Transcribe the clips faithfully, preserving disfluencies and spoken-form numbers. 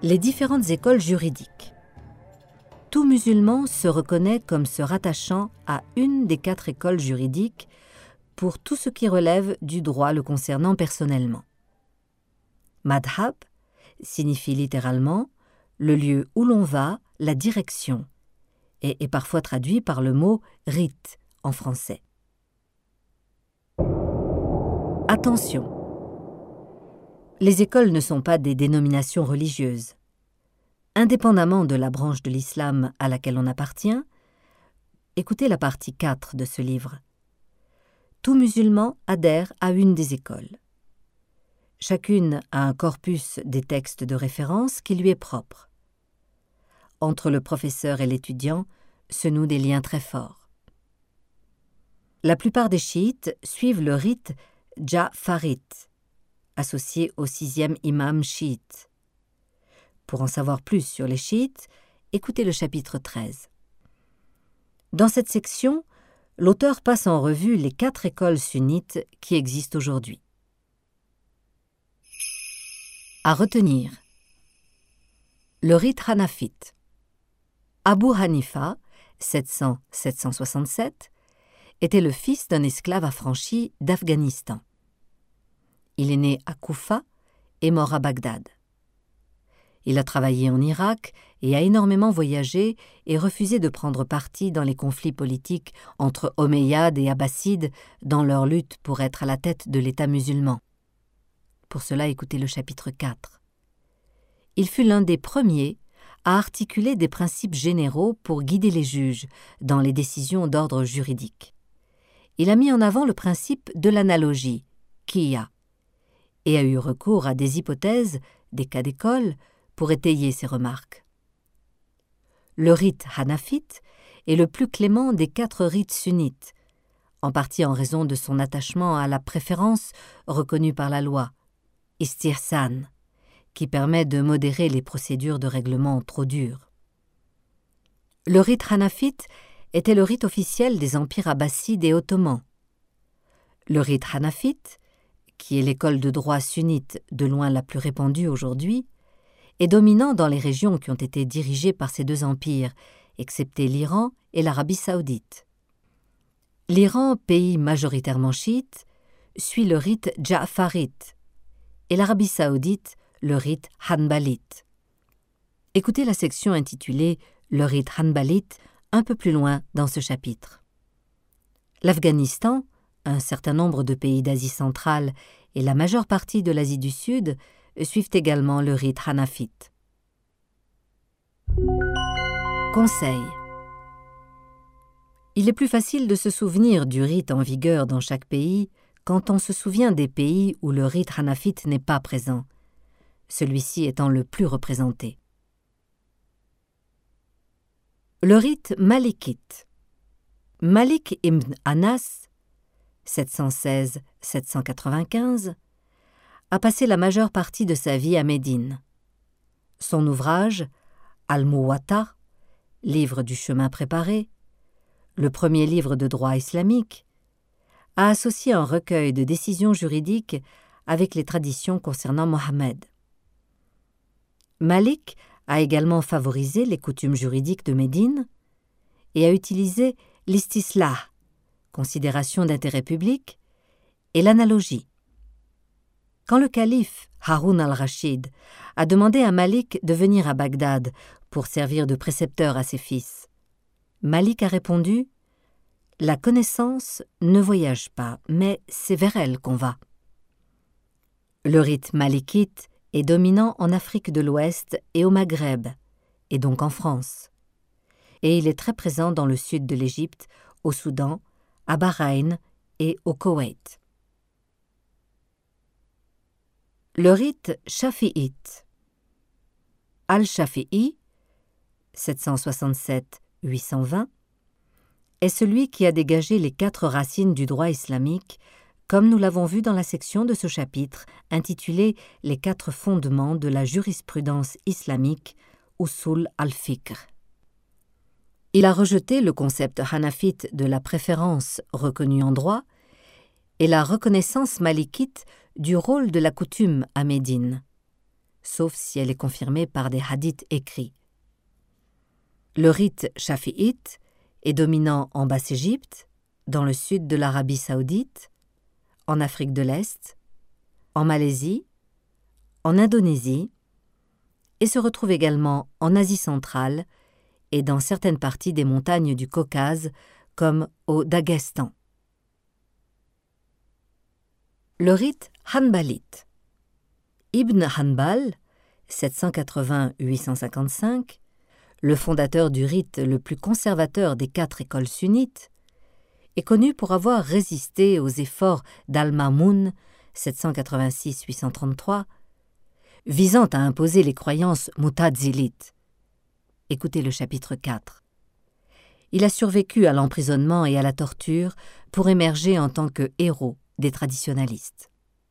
Les différentes écoles juridiques. Tout musulman se reconnaît comme se rattachant à une des quatre écoles juridiques pour tout ce qui relève du droit le concernant personnellement. Madhab signifie littéralement « le lieu où l'on va, la direction » et est parfois traduit par le mot « rite » en français. Attention! Les écoles ne sont pas des dénominations religieuses. Indépendamment de la branche de l'islam à laquelle on appartient, écoutez la partie quatre de ce livre. Tout musulman adhère à une des écoles. Chacune a un corpus des textes de référence qui lui est propre. Entre le professeur et l'étudiant se nouent des liens très forts. La plupart des chiites suivent le rite ja'farite, associé au sixième imam chiite. Pour en savoir plus sur les chiites, écoutez le chapitre treize. Dans cette section, l'auteur passe en revue les quatre écoles sunnites qui existent aujourd'hui. À retenir. Le rite hanafite. Abu Hanifa, sept cents à sept cent soixante-sept, était le fils d'un esclave affranchi d'Afghanistan. Il est né à Koufa et mort à Bagdad. Il a travaillé en Irak et a énormément voyagé et refusé de prendre parti dans les conflits politiques entre Omeyyades et Abbassides dans leur lutte pour être à la tête de l'État musulman. Pour cela, écoutez le chapitre quatre. Il fut l'un des premiers à articuler des principes généraux pour guider les juges dans les décisions d'ordre juridique. Il a mis en avant le principe de l'analogie, qiyya, et a eu recours à des hypothèses, des cas d'école, pour étayer ses remarques. Le rite hanafite est le plus clément des quatre rites sunnites, en partie en raison de son attachement à la préférence reconnue par la loi, istihsan, qui permet de modérer les procédures de règlement trop dures. Le rite hanafite était le rite officiel des empires abbassides et ottomans. Le rite hanafite, qui est l'école de droit sunnite de loin la plus répandue aujourd'hui, est dominant dans les régions qui ont été dirigées par ces deux empires, excepté l'Iran et l'Arabie saoudite. L'Iran, pays majoritairement chiite, suit le rite ja'farite et l'Arabie saoudite le rite hanbalite. Écoutez la section intitulée « Le rite hanbalite » un peu plus loin dans ce chapitre. L'Afghanistan, un certain nombre de pays d'Asie centrale et la majeure partie de l'Asie du Sud suivent également le rite hanafite. Conseil. Il est plus facile de se souvenir du rite en vigueur dans chaque pays quand on se souvient des pays où le rite hanafite n'est pas présent, celui-ci étant le plus représenté. Le rite malikite. Malik ibn Anas, sept cent seize à sept cent quatre-vingt-quinze, a passé la majeure partie de sa vie à Médine. Son ouvrage, Al-Muwatta, livre du chemin préparé, le premier livre de droit islamique, a associé un recueil de décisions juridiques avec les traditions concernant Mohammed. Malik a également favorisé les coutumes juridiques de Médine et a utilisé l'istislah, considération d'intérêt public, et l'analogie. Quand le calife Haroun al-Rachid a demandé à Malik de venir à Bagdad pour servir de précepteur à ses fils, Malik a répondu « La connaissance ne voyage pas, mais c'est vers elle qu'on va ». Le rite malikite est dominant en Afrique de l'Ouest et au Maghreb, et donc en France. Et il est très présent dans le sud de l'Égypte, au Soudan, à Bahreïn et au Koweït. Le rite shafi'ite. Al-Shafi'i, sept cent soixante-sept à huit cent vingt, est celui qui a dégagé les quatre racines du droit islamique, comme nous l'avons vu dans la section de ce chapitre intitulée « Les quatre fondements de la jurisprudence islamique » Usul al-Fiqh. Il a rejeté le concept hanafite de la préférence reconnue en droit et la reconnaissance malikite du rôle de la coutume à Médine. sauf si elle est confirmée par des hadiths écrits. Le rite chafi'ite est dominant en Basse-Égypte, dans le sud de l'Arabie saoudite, en Afrique de l'Est, en Malaisie, en Indonésie, et se retrouve également en Asie centrale et dans certaines parties des montagnes du Caucase, comme au Daghestan. Le rite hanbalite. Ibn Hanbal, sept cent quatre-vingts à huit cent cinquante-cinq, le fondateur du rite le plus conservateur des quatre écoles sunnites, est connu pour avoir résisté aux efforts d'Al-Mamoun, sept cent quatre-vingt-six à huit cent trente-trois, visant à imposer les croyances mutazilites. Écoutez le chapitre quatre. Il a survécu à l'emprisonnement et à la torture pour émerger en tant que héros des traditionalistes.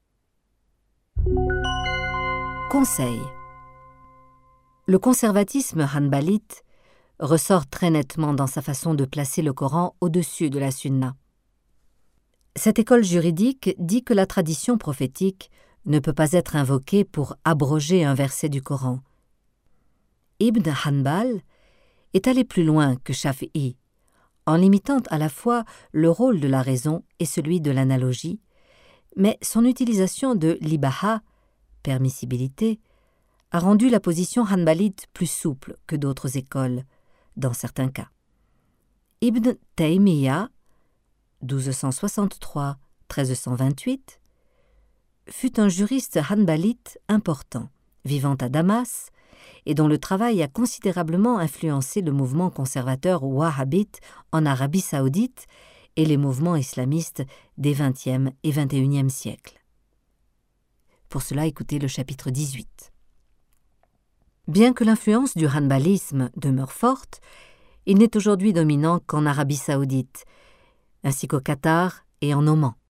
Conseil. Le conservatisme hanbalite ressort très nettement dans sa façon de placer le Coran au-dessus de la Sunna. Cette école juridique dit que la tradition prophétique ne peut pas être invoquée pour abroger un verset du Coran. Ibn Hanbal est allé plus loin que Shafi'i, en limitant à la fois le rôle de la raison et celui de l'analogie, mais son utilisation de l'ibaha, permissibilité, a rendu la position hanbalite plus souple que d'autres écoles, dans certains cas. Ibn Taymiyyah, douze cent soixante-trois à treize cent vingt-huit, fut un juriste hanbalite important, vivant à Damas, et dont le travail a considérablement influencé le mouvement conservateur wahhabite en Arabie saoudite et les mouvements islamistes des vingtième et vingt et unième siècles. Pour cela, écoutez le chapitre dix-huit. Bien que l'influence du hanbalisme demeure forte, il n'est aujourd'hui dominant qu'en Arabie saoudite, ainsi qu'au Qatar et en Oman.